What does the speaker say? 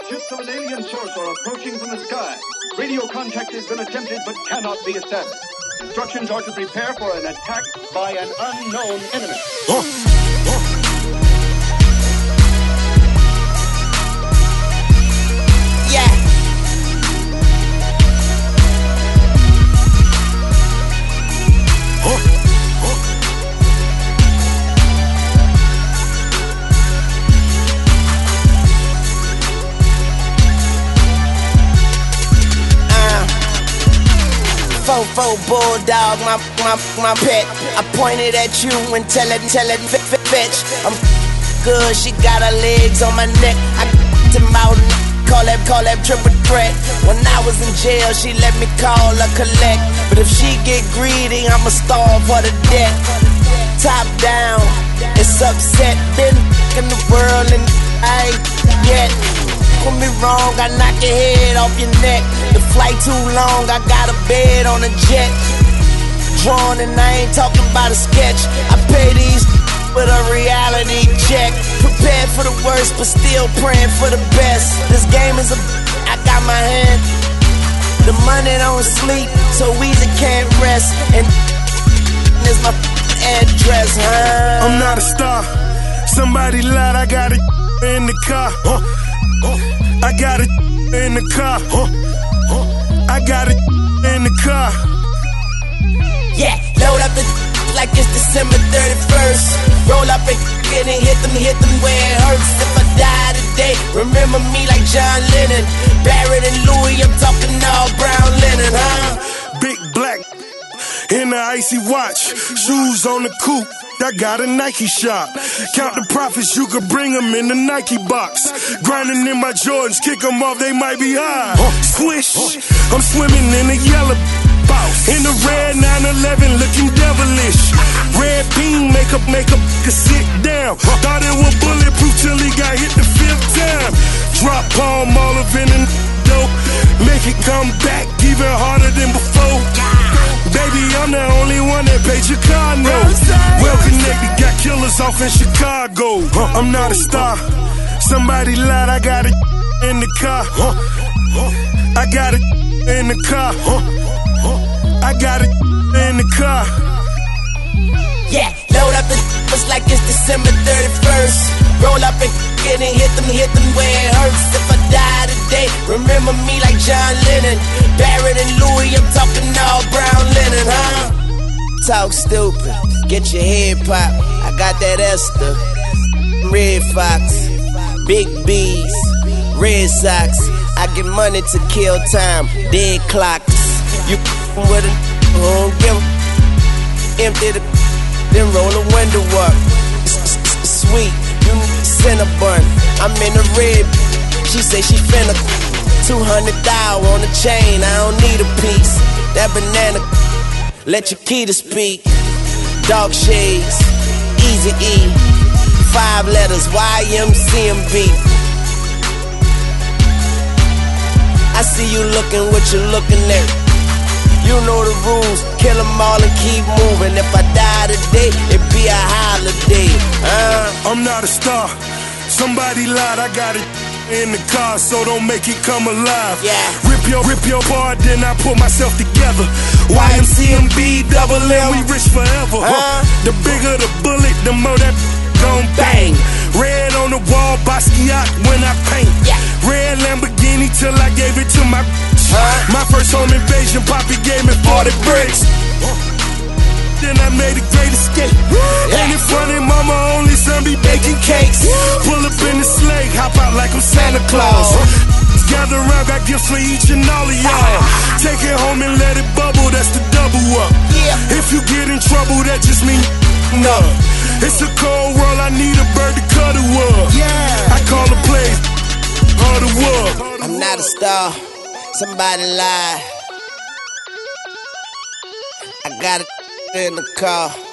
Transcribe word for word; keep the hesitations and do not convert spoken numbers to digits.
Ships of an alien source are approaching from the sky. Radio contact has been attempted but cannot be established. Instructions are to prepare for an attack by an unknown enemy. Oh. Oh. Fofo bulldog, my my my pet. I pointed at you and tell it, tell it, fetch. I'm good, she got her legs on my neck. I to mouth, call that, call that triple threat. When I was in jail, she let me call her collect. But if she get greedy, I'ma starve her to death. Top down, it's upset. Been in the world and I ain't yet. Put me wrong, I knock your head off your neck. The flight too long, I got a bed on a jet. Drawn and I ain't talking about a sketch. I pay these with a reality check. Prepared for the worst, but still praying for the best. This game is a I got my hand. The money don't sleep, so Weezy can't rest. And is my address, huh? I'm not a star. Somebody lied, I got it in the car. Huh? I got it in the car. I got it in the car. Yeah, load up the like it's December thirty-first. Roll up and get it, hit them, hit them where it hurts. If I die today, remember me like John Lennon. Barrett and Louis, I'm talking all brown linen, huh? Big black in the icy watch, shoes on the coupe. I got a Nike shop. Count the profits, you could bring them in the Nike box. Grinding in my Jordans, kick them off, they might be high. Swish, I'm swimming in the yellow box. In the red nine eleven, looking devilish. Red beam, make up, make up, could sit down. Thought it was bulletproof till he got hit the fifth time. Drop palm, all of it in dope. Make it come back even harder than before. Baby, I'm the only one that paid your car note. Well connected, got killers off in Chicago. I'm not a star. Somebody lied, I got it in the car. I got it in the car. I got it in the car. Yeah, load up the it's like it's December thirty-first. Roll up and get it, hit them, hit them where it hurts. If I die today, remember me like John Lennon. Barrett and Louis, I'm talking all brown linen, huh? Talk stupid, get your head pop. I got that Esther, Red Fox, Big B's, Red Sox. I get money to kill time, dead clocks. You with a who don't give a empty the then roll the window up. Sweet, you Cinnabon. I'm in the red. She say she finna two hundred thousand on the chain. I don't need a piece. That banana, let your key to speak. Dog shades, Easy E. Five letters, Y M C M B. I see you looking what you looking at. You know the rules, kill them all and keep moving. If I die today, it be a holiday. Uh. I'm not a star. Somebody lied, I got it in the car, so don't make it come alive. Yeah. Rip your, rip your part, then I put myself together. Y M C M B, double M, we rich forever. Uh. The bigger the bullet, the more that gon' bang. Red on the wall, Basquiat when I paint. Yeah. Red Lamborghini till I gave it to my Huh? My first home invasion, Poppy gave me forty bricks. Then I made a great escape. Yeah. Ain't it funny, mama only son be baking cakes. Pull up in the sleigh, hop out like I'm Santa Claus. Gather around, got gifts for each and all of y'all. Take it home and let it bubble, that's the double up. Yeah. If you get in trouble, that just means no. It's a cold world, I need a bird to cuddle up. Yeah. I call the place all the world. I'm not a star. Somebody lied. I got it in the car.